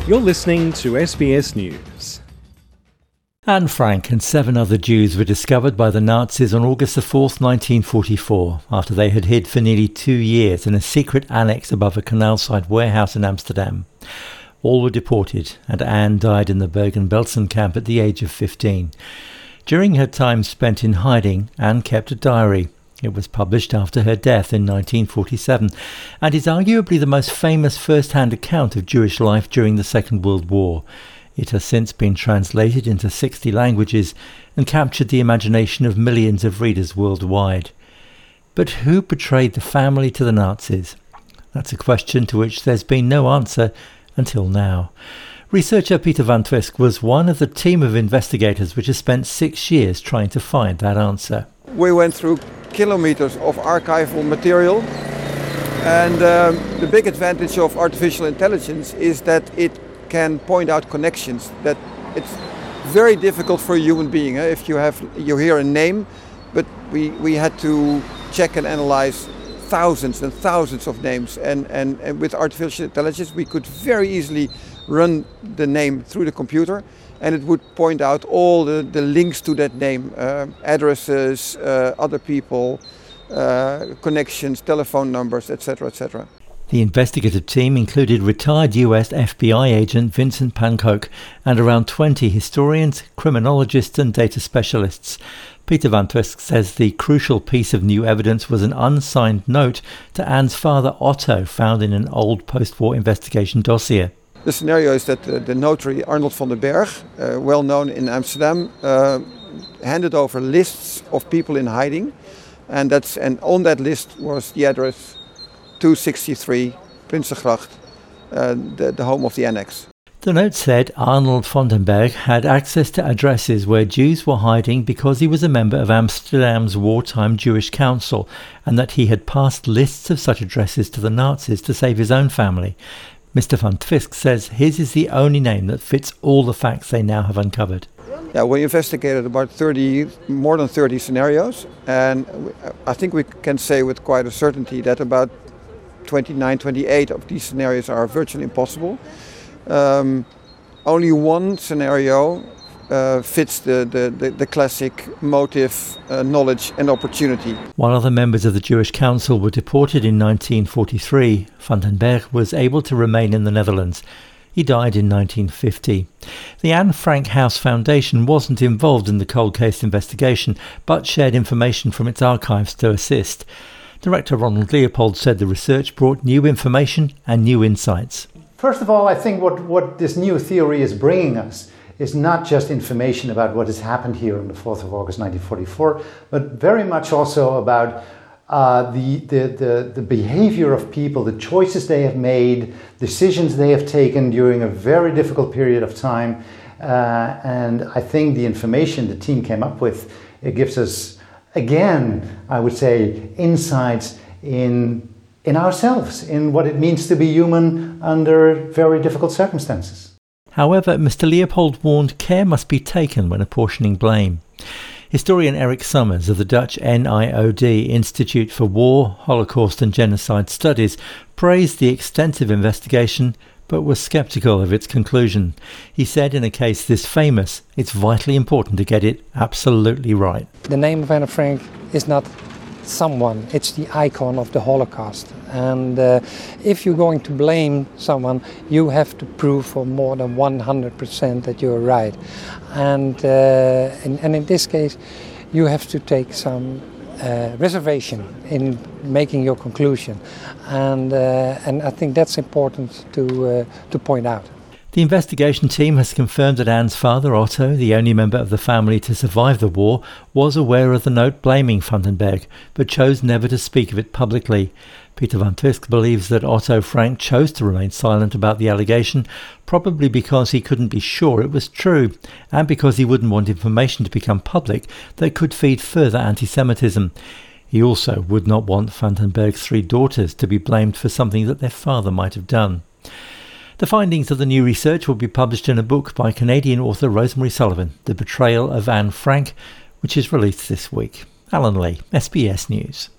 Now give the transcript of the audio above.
You're listening to SBS News. Anne Frank and 7 other Jews were discovered by the Nazis on August the 4th, 1944, after they had hid for nearly 2 years in a secret annex above a canal-side warehouse in Amsterdam. All were deported, and Anne died in the Bergen-Belsen camp at the age of 15. During her time spent in hiding, Anne kept a diary. It was published after her death in 1947 and is arguably the most famous first-hand account of Jewish life during the Second World War. It has since been translated into 60 languages and captured the imagination of millions of readers worldwide. But who betrayed the family to the Nazis? That's a question to which there's been no answer until now. Researcher Peter van Twisk was one of the team of investigators which has spent 6 years trying to find that answer. We went through kilometers of archival material, and the big advantage of artificial intelligence is that it can point out connections that it's very difficult for a human being. If you hear a name, but we had to check and analyze thousands and thousands of names, and with artificial intelligence we could very easily run the name through the computer, and it would point out all the links to that name, addresses, other people, connections, telephone numbers, etc., etc. The investigative team included retired US FBI agent Vincent Pankow and around 20 historians, criminologists and data specialists. Peter van Twisk says the crucial piece of new evidence was an unsigned note to Anne's father Otto found in an old post-war investigation dossier. The scenario is that the notary Arnold van den Berg, well known in Amsterdam, handed over lists of people in hiding, and on that list was the address 263 Prinsengracht, the home of the annex. The note said Arnold van den Berg had access to addresses where Jews were hiding because he was a member of Amsterdam's wartime Jewish council, and that he had passed lists of such addresses to the Nazis to save his own family. Mr. van Twisk says his is the only name that fits all the facts they now have uncovered. Yeah, we investigated about more than 30 scenarios, and I think we can say with quite a certainty that about 29, 28 of these scenarios are virtually impossible. Only one scenario fits the classic motive, knowledge and opportunity. While other members of the Jewish Council were deported in 1943, Van den Berg was able to remain in the Netherlands. He died in 1950. The Anne Frank House Foundation wasn't involved in the cold case investigation, but shared information from its archives to assist. Director Ronald Leopold said the research brought new information and new insights. First of all, I think what this new theory is bringing us is not just information about what has happened here on the 4th of August 1944, but very much also about the behavior of people, the choices they have made, decisions they have taken during a very difficult period of time. And I think the information the team came up with, it gives us, again, I would say, insights in ourselves, in what it means to be human under very difficult circumstances. However, Mr. Leopold warned care must be taken when apportioning blame. Historian Eric Summers of the Dutch NIOD Institute for War, Holocaust and Genocide Studies praised the extensive investigation but was sceptical of its conclusion. He said in a case this famous, it's vitally important to get it absolutely right. The name of Anne Frank is not someone, it's the icon of the Holocaust. And if you're going to blame someone, you have to prove for more than 100% that you're right. And in this case, you have to take some reservation in making your conclusion. And I think that's important to point out. The investigation team has confirmed that Anne's father, Otto, the only member of the family to survive the war, was aware of the note blaming Van den Berg, but chose never to speak of it publicly. Peter van Twisk believes that Otto Frank chose to remain silent about the allegation, probably because he couldn't be sure it was true, and because he wouldn't want information to become public that could feed further anti-Semitism. He also would not want Van den Berg's 3 daughters to be blamed for something that their father might have done. The findings of the new research will be published in a book by Canadian author Rosemary Sullivan, The Betrayal of Anne Frank, which is released this week. Alan Lee, SBS News.